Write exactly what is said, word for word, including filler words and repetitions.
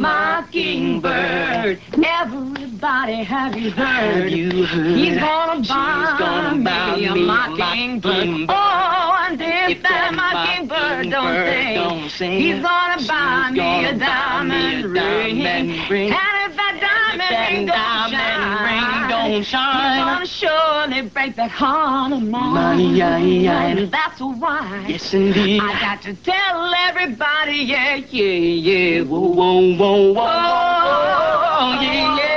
mockingbird. Everybody, have you heard? Have you heard? He's gonna buy, She's gonna buy me a me a mockingbird. mockingbird. Oh, and if, If that that mockingbird don't mockingbird sing, don't sing, he's gonna buy she's me a gonna buy diamond me a ring. diamond ring. And if that diamond That ring don't diamond shine, ring don't he's shine, gonna surely break that heart of mine. Mine, yeah, yeah. And that's why, yes indeed, I got to tell everybody, yeah, yeah, yeah. whoa, whoa, whoa, whoa, whoa, Oh, whoa, yeah, yeah.